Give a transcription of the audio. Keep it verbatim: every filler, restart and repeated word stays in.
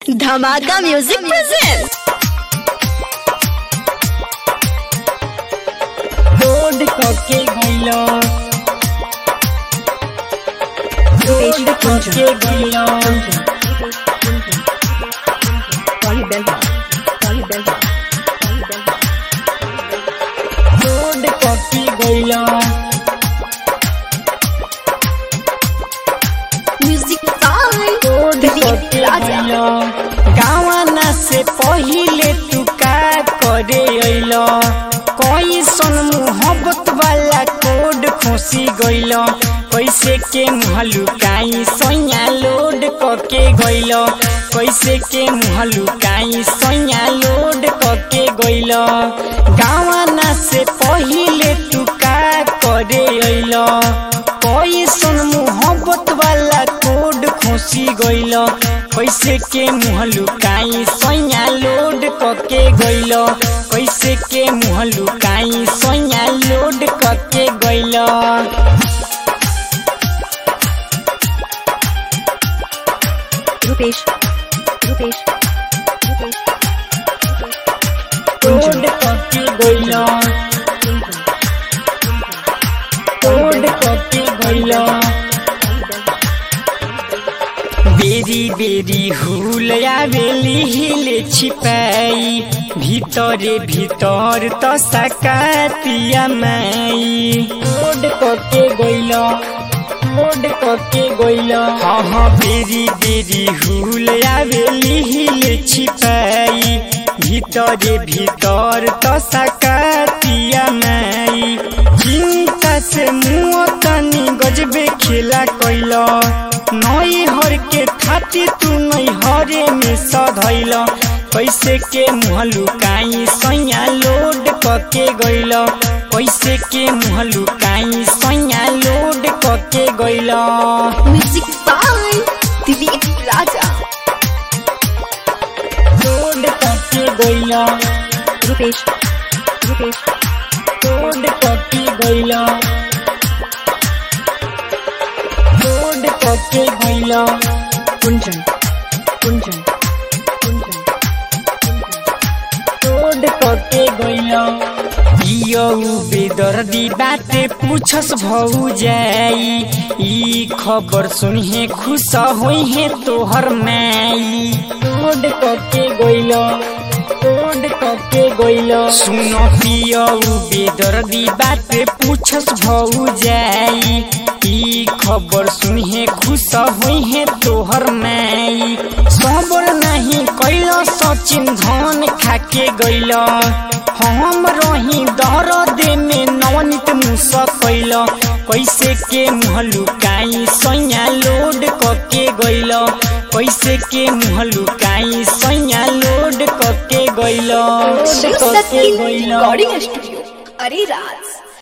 धमाका music present. Road कके गइलो रोड कके गइलो रोड कके गइलो म्यूजिक बाय रोड कके गइलो गावना से पहिले तू का करे अइलो कैसन मोहब्बत वाला कोड खोसी गइलो कैसे के मुहलुकाई सोया लोड कके गइलो कैसे के मुहलुकाई सोया लोड कके गइलो गावना से पहिले तू का करे अइलो कैसन मोहब्बत वाला कोड खोसी गइलो कैसे के मुहलुकाई सोया लोड कके गइलो कैसे के मुहलुकाई सोया लोड कके गइलो रुपेश रुपेश रोड कके गइलो रोड कके गइलो बेरी बेरी हुल आवेली हिले छिपाई भीतरे भीतर त सकातिया माई रोड कके गइलो रोड कके गइलो हाँ हाँ बेरी बेरी हुल आवेली हिले छिपाई भीतरे भीतर त सकातिया माई चिंता से मुँह तनी गजबे खेला कैलो नई हर के खाती तू नई हरे में सधैल कैसे के मुहलुकाई सैया लोड कके गइल कैसे के मुहलुकाई सैया लोड कके गइल music by Dilip Raja load कके गइल रुपेश रुपेश लोड कके गइल रोड कके गइल कुंजन कुंजन कुंजन रोड कके गइल इयो बेदर्दी बाते पूछस भौ जाई ई खबर सुनिहे खुश होइहे तोहर माई रोड कके गइल रोड कके गइल सुनो पियो बेदर्दी बाते पूछस भौ जाई ई खबर सुनिहे खुश होइहे तोहर माई सबर नहीं कैलो सचिन धन खाके गइलो हम रही दर्द में नवनीत मुसा कैलो कैसे के मुहलुकाई सैया लोड कके गइलो कैसे के मुहलुकाई सैया लोड कके गइलो कके गइलो रिकॉर्डिंग स्टूडियो अरे राज।